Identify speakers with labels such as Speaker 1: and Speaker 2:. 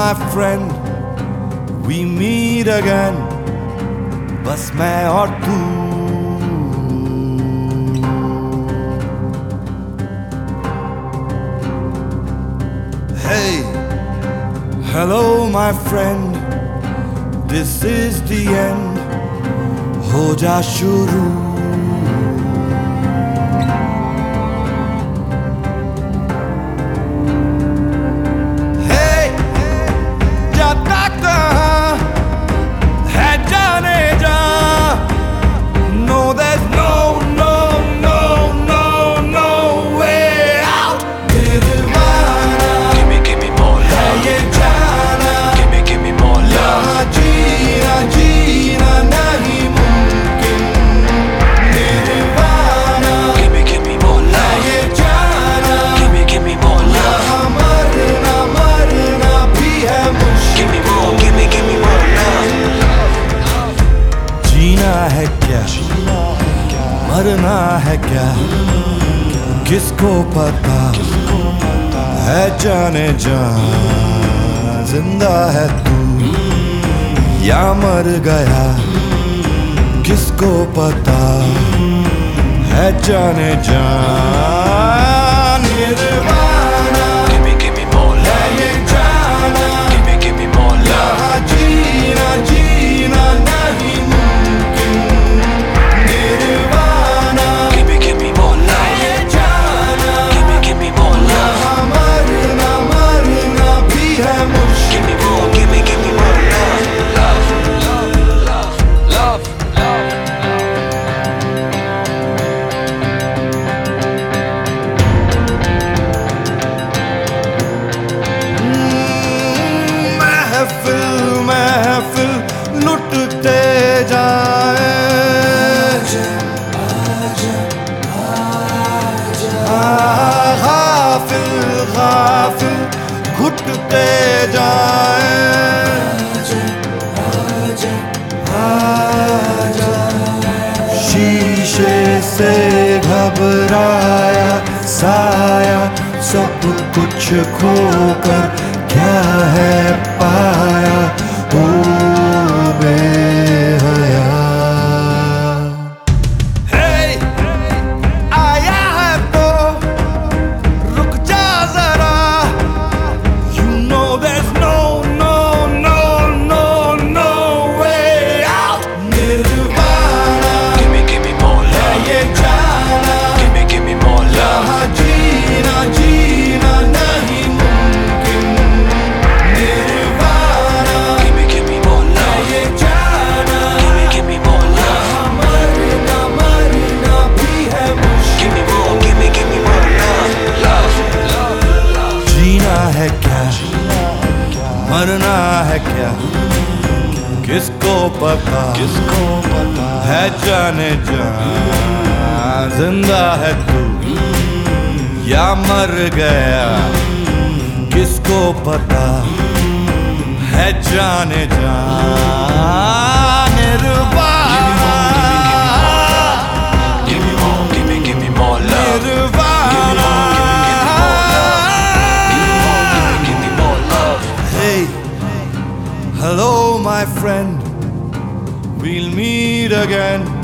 Speaker 1: my friend, we meet again. बस मैं और तू. Hey, hello my friend, this is the end. हो जा शुरू. है क्या मरना है क्या किसको पता है जाने जा जिंदा है तू या मर गया किसको पता है जाने जा. Nirvana give me more love ये जाना give me more love जीना जीना नहीं लुटते जाए. गाफिल गाफिल घुटते जाए. शीशे से घबराया साया सब कुछ खोकर क्या है पाया. ओ बेहया hey, आया है तो रुक जा जरा. You know there's no way out. Nirvana give me more love ये जाना give me more love जीना जीना नहीं मुमकिन. Nirvana give me more love ये जाना give me more love मरना मरना भी है मुश्किल. give me more love. जीना है क्या मरना है क्या किसको पता है जाने जा जिंदा है तू या मर गया किसको पता है जाने जा. Nirvana give me more love. Nirvana give me more love. Hey, hello my friend, we'll meet again.